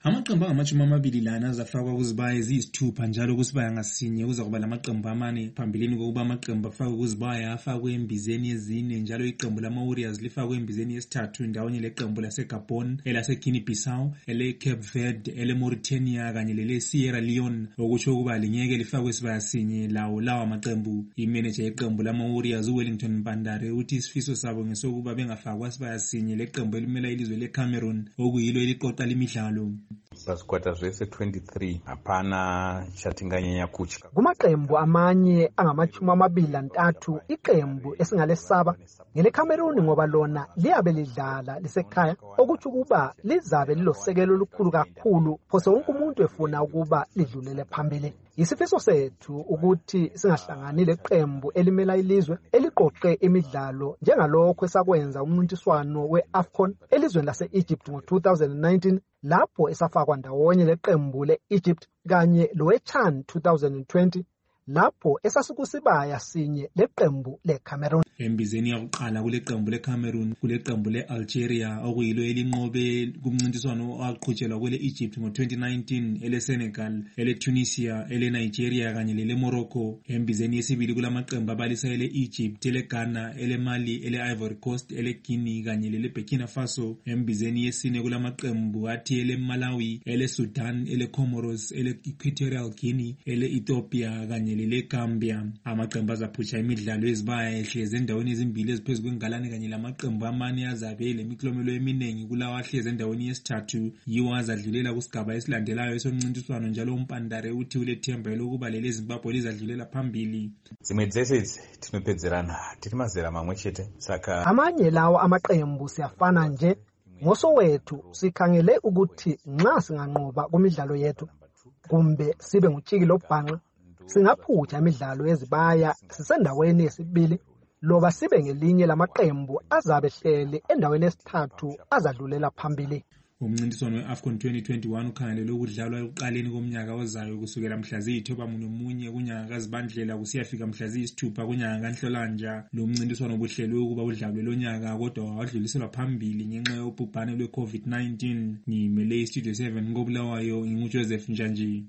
Amaqembu angamashumi amabili lana azafakwa kuzibaya eziyisithupha njalo kusibaya ngasinye kuza kuba lamaqembu amane phambilini kokuba amaqembu afakwe kuzibaya afakwe embizeni yezine njalo iqembu lama-Warriors lifakwe embizeni yesithathu ndawonye leqembu laseGabon, elase-Guinea Bissau, ele-Cape Verde, ele-Mauritania kanye lele-Sierra Leone, okutsho ukuba lingeke lifakwe sibaya sinye lawa maqembu. Imeneja yeqembu lama-Warriors uWellington Mpandare uthi isifiso sabo ngesokuba bengafakwa sibaya sinye leqembu elimela ilizwe leCameroon okuyilo eliqoqa limidlalo. Sasikwata zvese 23 hapana chatinganyanya kutya. Kumaqembu amanye angamashumi amabili lantathu iqembu esingalesaba ngeleCameroon ngoba lona liyabe lidlala lisekhaya, okuthi ukuba lizabe lilosekelo olukhulu kakhulu phose wonke umuntu efuna ukuba lidlulele phambili. Isifiso sethu ukuthi singahlangani leqembu elimela ilizwe eliqoqe imidlalo njengalokho esakwenza umncintiswano we-AFCON elizweni lase-Egypt ngo-2019 lapho esafakwa ndawonye leqembu le-Egypt kanye lowe-CHAN 2020 lapho esasikusibaya sinye leqembu leCameroon. Embizeni yakuqala kuleqembu leCameroon kuleqembu le-Algeria okuyilo elinqobe kumncintiswano owaqhutshelwa kwele-Egypt ngo-2019, ele-Senegal, ele-Tunisia, ele-Nigeria kanye lele-Morocco. Embizeni yesibili kulamaqembu abalisa ele-Egypt, ele-Ghana, ele-Mali, ele-Ivory Coast, ele-Guinea kanye lele-Burkina Faso. Embizeni yesine kulamaqembu athi ele-Malawi, ele-Sudan, ele-Comoros, ele-Equatorial Guinea, ele-Ethiopia kanye lele-Gambia. Amaqembu azaphutsha imidlalo ezibaya ehlezi endaweni ezimbili eziphezu kwengalane kanye lamaqembu amane azabe lemiklomelo eminingi kulawa ahlezi endaweni yesithathu yiwo azadlulela kusigaba esilandelayo esomncintiswano, njalo uMpandare uthi ulethemba lokuba leli Zimbabwe lizadlulela phambili. Zimwe dzese tinopedzerana tiri mazera mamwe chete, saka amanye lawo amaqembu siyafana nje. Ngosowethu sikhangele ukuthi nxa singanqoba kumidlalo yethu kumbe sibe ngutshiki lobhanqa singaphutha imidlalo ezibaya sisendaweni yesibili loba sibe ngelinye lamaqembu azabe hleli endaweni yesithathu azadlulela phambili. Umncintiswano we-AFCON 2021 ukhangelelwe ukudlalwa ekuqaleni komnyaka ozayo kusukela mhla ziyi-9 kunyanga kaZibandlela kusiyafika mhla ziyi-6 kunyanga kaNhlolanja. Lo mncintiswano ubuhlelwe ukuba udlalwe lonyaka kodwa wadluliselwa phambili ngenxa yobhubhane lwe-COVID-19. Ngimele iStudio 7 koBulawayo, nginguJoseph Njanji.